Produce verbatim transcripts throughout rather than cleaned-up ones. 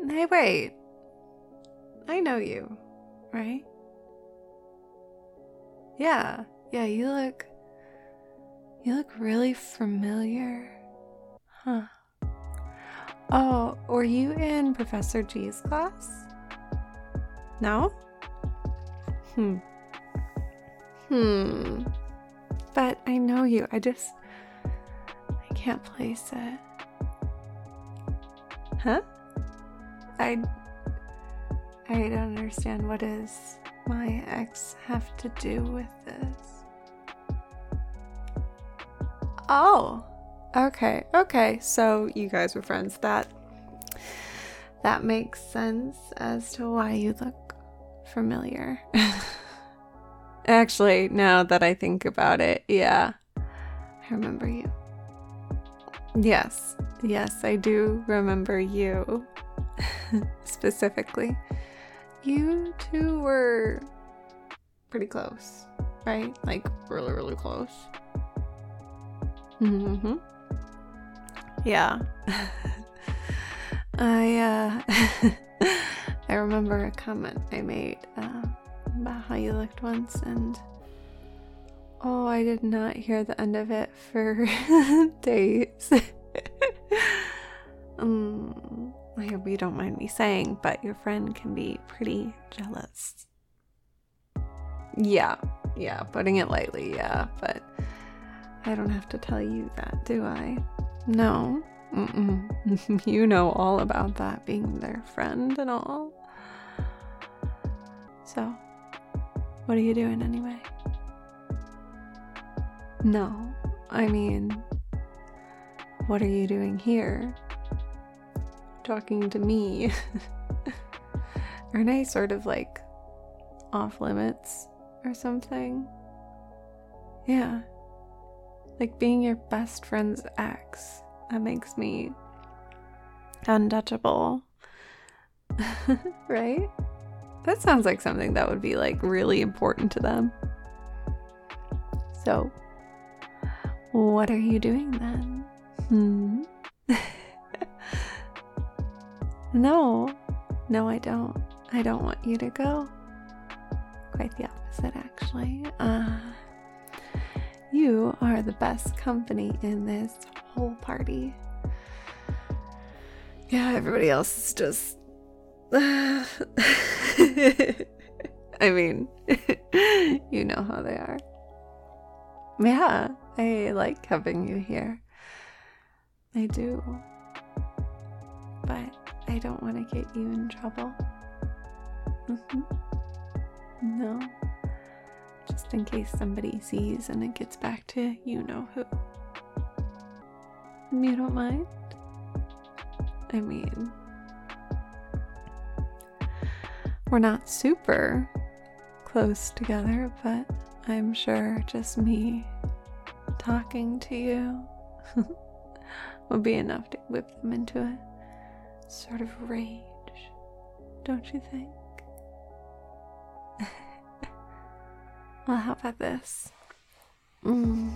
Hey, wait. I know you, right? Yeah, yeah, you look... You look really familiar. Huh. Oh, were you in Professor G's class? No? Hmm. Hmm. But I know you. I just... I can't place it. Huh? I... I don't understand. What does my ex have to do with this? Oh. Okay, okay. So you guys were friends. That... That makes sense as to why you look familiar. Actually, now that I think about it, yeah. I remember you. Yes, yes, I do remember you. Specifically. You two were pretty close, right? Like, really, really close. Mm-hmm. Yeah. I, uh... I remember a comment I made, uh... about how you looked once, and oh, I did not hear the end of it for days. um, I hope you don't mind me saying, but your friend can be pretty jealous. Yeah, yeah, putting it lightly, yeah, but I don't have to tell you that, do I? No. Mm-mm. You know all about that, being their friend and all. So, what are you doing anyway? No, I mean, what are you doing here? Talking to me? Aren't I sort of like off limits or something? Yeah. Like being your best friend's ex. That makes me untouchable. Right? That sounds like something that would be like really important to them. So, what are you doing then? Hmm? No, no, I don't. I don't want you to go. Quite the opposite, actually. Uh, you are the best company in this whole party. Yeah, everybody else is just... I mean, you know how they are. Yeah, I like having you here. I do. But I don't want to get you in trouble. Mm-hmm. No. Just in case somebody sees and it gets back to you know who. You don't mind? I mean, we're not super close together, but I'm sure just me talking to you would be enough to whip them into a sort of rage, don't you think? Well, how about this? Mm.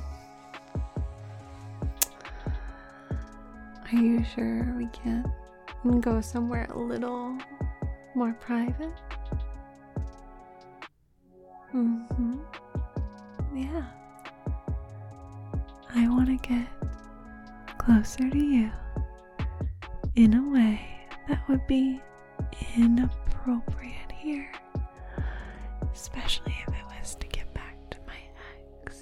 Are you sure we can't go somewhere a little more private? Mm-hmm. Yeah. I want to get closer to you in a way that would be inappropriate here. Especially if it was to get back to my ex.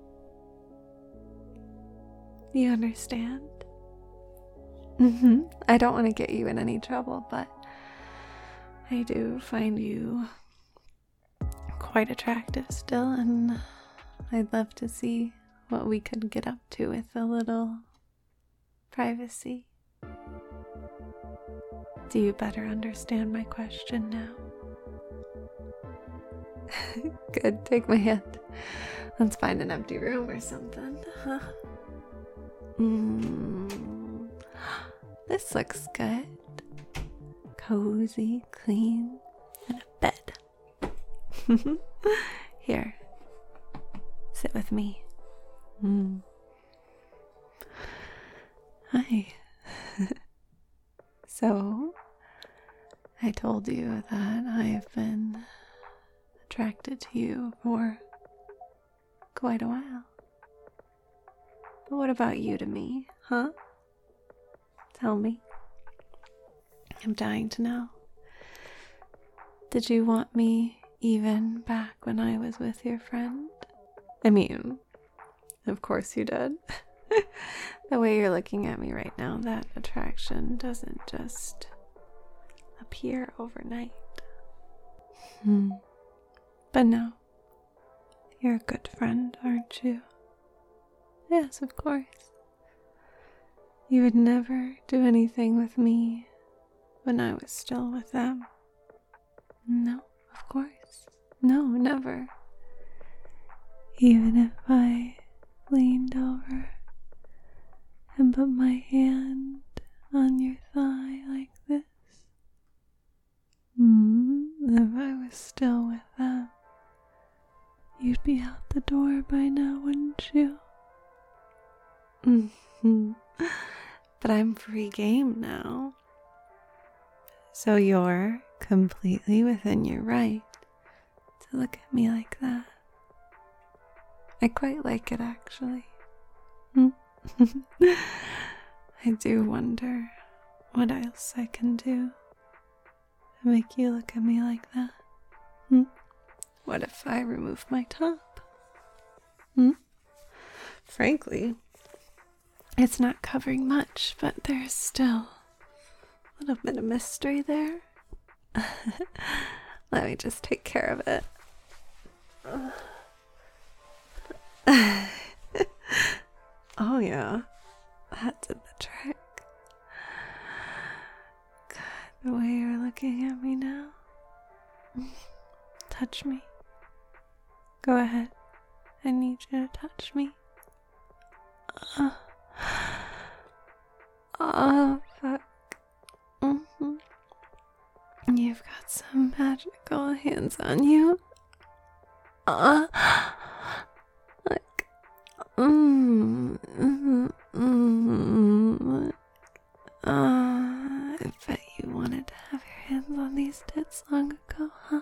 You understand? Mm-hmm. I don't want to get you in any trouble, but I do find you quite attractive still, and I'd love to see what we could get up to with a little privacy. Do you better understand my question now? Good, take my hand. Let's find an empty room or something. Huh? Mm. This looks good. Cozy, clean, and a bed. Here, sit with me. Mm. Hi. So, I told you that I've been attracted to you for quite a while. But what about you to me, huh? Tell me. I'm dying to know. Did you want me even back when I was with your friend? I mean, of course you did. The way you're looking at me right now, that attraction doesn't just appear overnight. Hmm. But no, you're a good friend, aren't you? Yes, of course. You would never do anything with me when I was still with them. No, of course. No, never. Even if I leaned over and put my hand on your thigh like this. Mm, if I was still with them, you'd be out the door by now, wouldn't you? Mm-hmm. But I'm free game now. So you're completely within your right to look at me like that. I quite like it, actually. I do wonder what else I can do to make you look at me like that. Hmm? What if I remove my top? Hmm? Frankly, it's not covering much, but there's still a little bit of mystery there. Let me just take care of it. Oh yeah, that did the trick. God, the way you're looking at me now. Touch me. Go ahead. I need you to touch me. Uh, oh, fuck. Mm-hmm. You've got some magical hands on you. Uh, like, mm, mm, mm, uh, I bet you wanted to have your hands on these tits long ago, huh?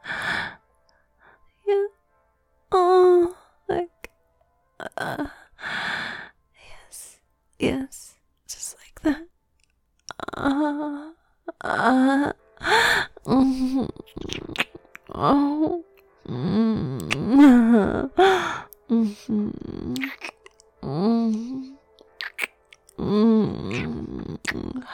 Yeah. Oh, like, uh, yes, yes, just like that. Uh, uh, mm, oh, mm, mm, mm, mm.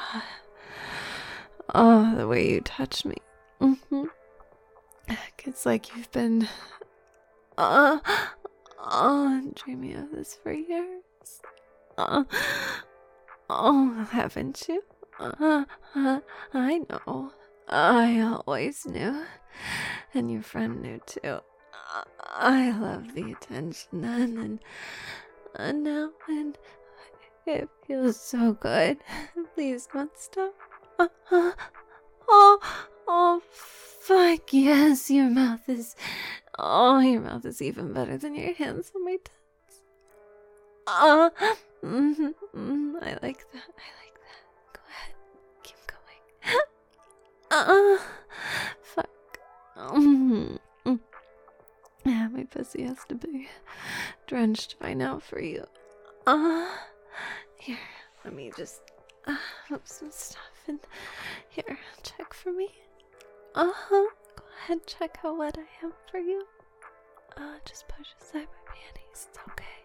Oh, the way you touch me. Mm-hmm. It's like you've been uh, uh, dreaming of this for years. Uh, oh, haven't you? Uh, uh, I know. I always knew. And your friend knew too. Uh, I love the attention then, and uh, now, and it feels so good. Please don't stop. Uh, uh, oh, oh, fuck yes, your mouth is, oh, your mouth is even better than your hands on my tits. Uh, mm-hmm, mm, I like that, I like that. Go ahead, keep going. Uh, fuck. Mm-hmm. Yeah, my pussy has to be drenched by now for you. Uh, here, let me just uh, move some stuff in. Here, check for me. Uh-huh. Go ahead, check how wet I am for you. Uh, just push aside my panties. It's okay.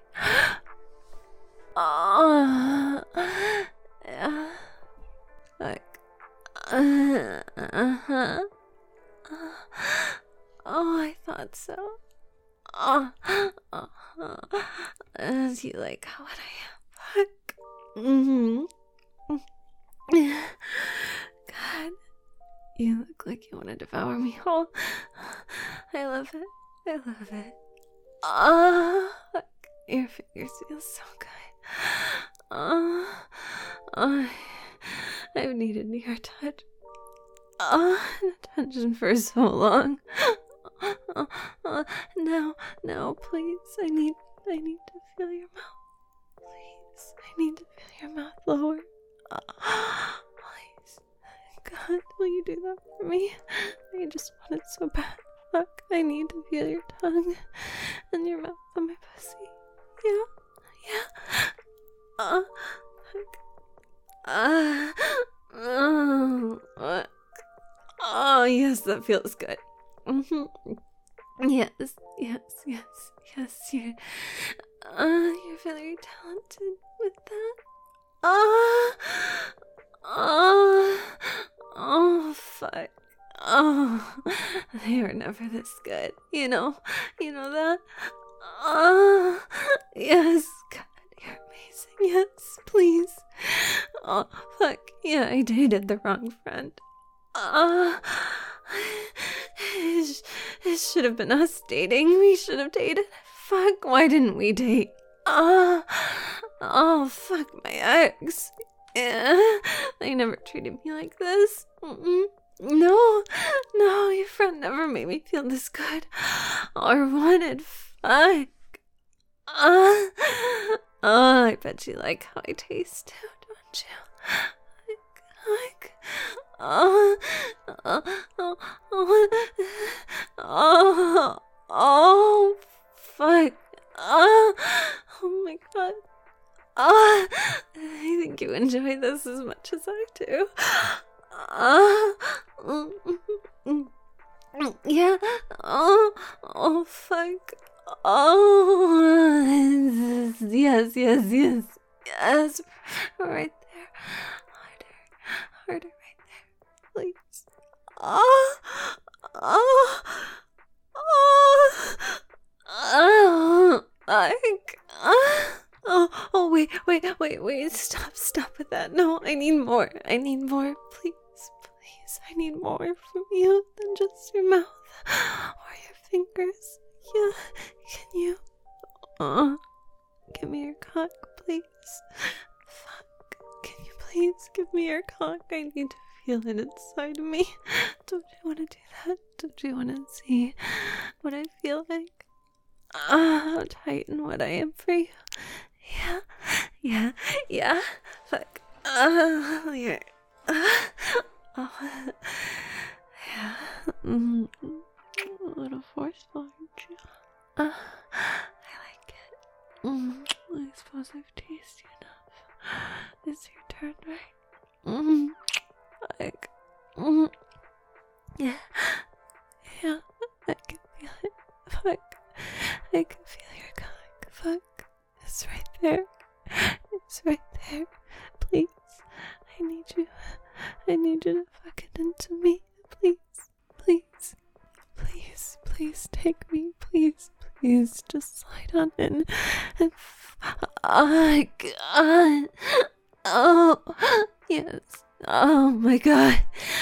Uh, yeah. Like, uh, uh-huh. Uh, oh, I thought so. Oh, uh-huh. Uh, do you like how wet I am? Fuck. Mm-hmm. God. You look like you want to devour me whole. I love it. I love it. Ah, uh, your fingers feel so good. Ah, uh, I've needed your touch. Ah, uh, attention for so long. Uh, uh, now, now, please. I need, I need to feel your mouth. Please, I need to feel your mouth lower. Uh, please. God, will you do that for me? I just want it so bad. Fuck, I need to feel your tongue and your mouth on my pussy. Yeah, yeah. Uh, fuck. Uh, oh, uh, oh, yes, that feels good. Mm-hmm. Yes, yes, yes, yes, you're, uh, you're very talented with that. Ah, oh, oh, fuck. Oh, they were never this good, you know, you know that? Oh, yes, God, you're amazing, yes, please. Oh, fuck, yeah, I dated the wrong friend. Ah, it, it should have been us dating, we should have dated. Fuck, why didn't we date? Ah, oh, fuck, my ex. Yeah, they never treated me like this. Mm-mm. No, no, your friend never made me feel this good or wanted. Fuck. Uh, oh, I bet you like how I taste too, don't you? Fuck. Oh, oh, oh, oh, oh, oh, fuck. Oh, oh my God. Oh, I think you enjoy this as much as I do. Oh, mm, mm, mm, yeah. Oh, oh, fuck. Oh, yes, yes, yes, yes. Right there. Harder, harder, right there. Please. Oh, oh, oh, oh, like, oh. Oh, oh, wait, wait, wait, wait, stop, stop with that. No, I need more. I need more. Please, please, I need more from you than just your mouth or your fingers. Yeah, can you? Oh, give me your cock, please. Fuck, can you please give me your cock? I need to feel it inside of me. Don't you want to do that? Don't you want to see what I feel like? Ah, how tight and what I am for you. Yeah, yeah, yeah. Fuck. Uh, yeah. Uh, oh, yeah. Mm, a little forceful, aren't you? Uh, I like it. Mm, I suppose I've tasted you enough. It's your turn, right? Mm, like, mm, yeah, yeah. I can feel it. Fuck. I can feel your cock. Fuck. It's right there. It's right there. Please. I need you. I need you to fuck it into me. Please. Please. Please. Please take me. Please. Please. Just slide on in. And f- oh, God. Oh. Yes. Oh, my God.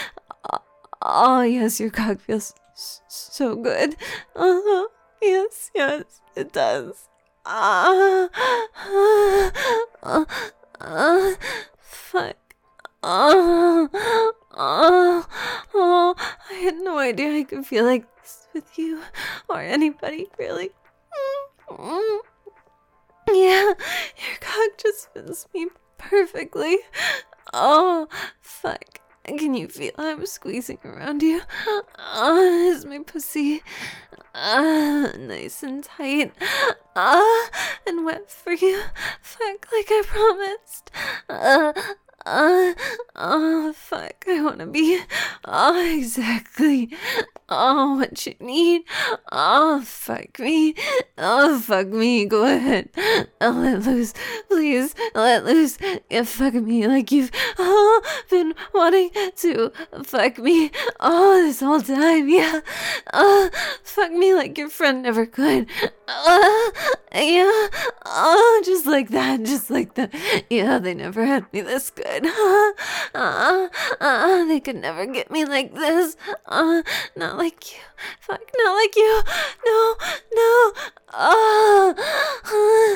Oh, yes. Your cock feels so good. Uh-huh. Yes. Yes. It does. Ah, uh, uh, uh, fuck. Oh, oh, oh, I had no idea I could feel like this with you or anybody, really. Mm-hmm. Yeah, your cock just fits me perfectly. Oh, fuck. Can you feel I'm squeezing around you? Oh, is my pussy uh, nice and tight? Ah, uh, and wet for you? Fuck, like I promised. Uh, uh, oh, fuck, I wanna be, oh, exactly, oh, what you need, oh, fuck me, oh, fuck me, go ahead, oh, let loose, please, let loose, yeah, fuck me like you've, oh, been wanting to fuck me, oh, this whole time, yeah, oh, fuck me like your friend never could, oh, yeah, oh, just like that, just like that, yeah, they never had me this good. Uh, uh, uh, they could never get me like this. Uh, not like you. Fuck, not like you. No, no. Uh, uh,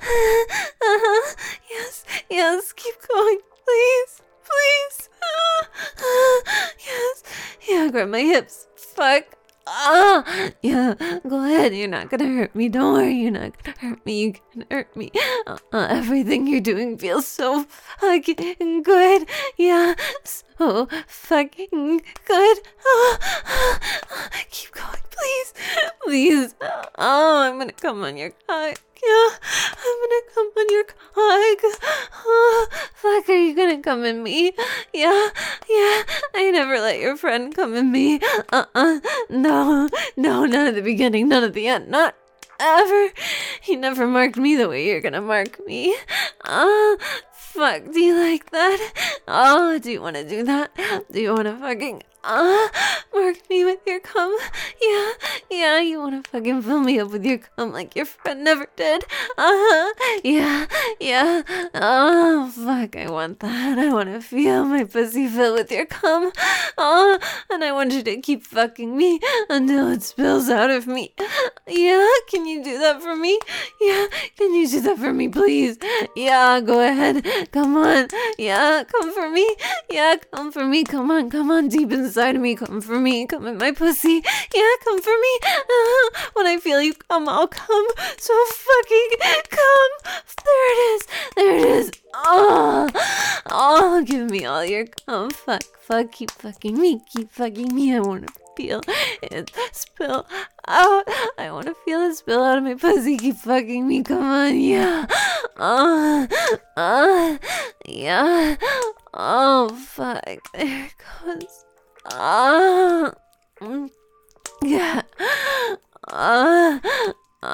uh, yes, yes, keep going, please, please. Uh, uh, yes, yeah, grab my hips. Fuck. Ah, yeah, go ahead. You're not gonna hurt me. Don't worry, you're not gonna hurt me. You can hurt me. Uh, uh, everything you're doing feels so fucking good. Yeah, so fucking good. Ah, ah, ah, keep going, please, please. Oh, I'm gonna come on your cock. Yeah, I'm gonna come on your cock. Oh, fuck, are you gonna come in me? Yeah, yeah. I never let your friend come in me. Uh-uh. No, no, none at the beginning, none at the end, not ever. He never marked me the way you're gonna mark me. Ah, fuck, do you like that? Oh, do you wanna do that? Do you wanna fucking, ah, mark me with your cum? Yeah, yeah, you wanna fucking fill me up with your cum like your friend never did? Uh-huh, yeah, yeah. Oh, fuck, I want that. I wanna feel my pussy filled with your cum. Oh, and I want you to keep fucking me until it spills out of me. Yeah, can you do that for me? Yeah, can you do that for me, please? Yeah, go ahead. Come on. Yeah, come for me. Yeah, come for me. Come on, come on, deep inside of me. Come for me. Come in my pussy. Yeah, come for me. Uh, when I feel you come, I'll come. So fucking come. There it is. There it is. Oh, oh, give me all your cum. Fuck, fuck, keep fucking me. Keep fucking me. I want to feel it spill out. I want to feel it spill out of my pussy. Keep fucking me. Come on, yeah. Uh, uh, yeah. Oh, fuck. There it goes. Ah, uh, yeah. Ah, uh,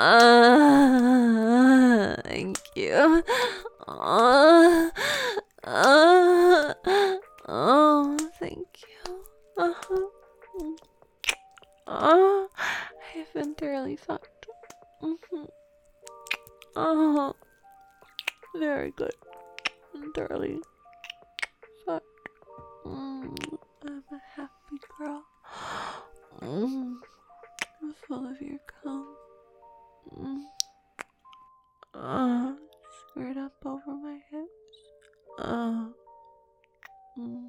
uh, thank you. Ah, uh, uh, oh, thank you. Uh-huh. Oh, I've been thoroughly fucked. Mm-hmm. Oh, very good. I'm thoroughly fucked. Mm, I'm a happy girl. Mm, I'm full of your cum. Mm. Oh, squared up over my hips. Oh. Mm.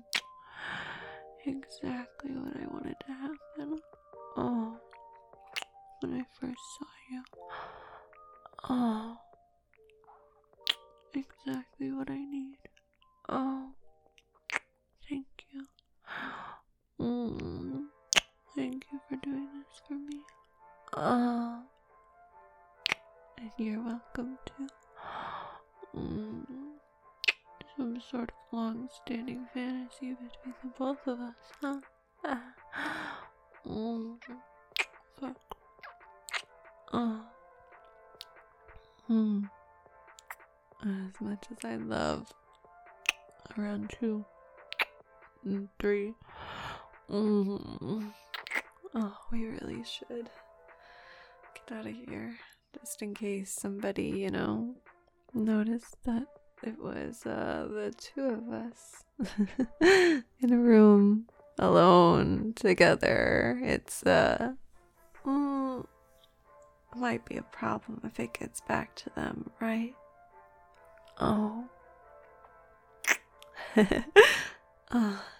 Exactly what I wanted to happen. Oh, when I first saw you. Oh, exactly what I need. Oh, thank you. Mm, thank you for doing this for me. Oh, and you're welcome too. Mm, some sort of long-standing fantasy between the both of us, huh? Mm, fuck. Oh. Hmm. As much as I love around two and three. Mm. Oh, we really should get out of here. Just in case somebody, you know, noticed that it was uh, the two of us in a room alone together. It's uh mm, might be a problem if it gets back to them, right? Oh. Oh,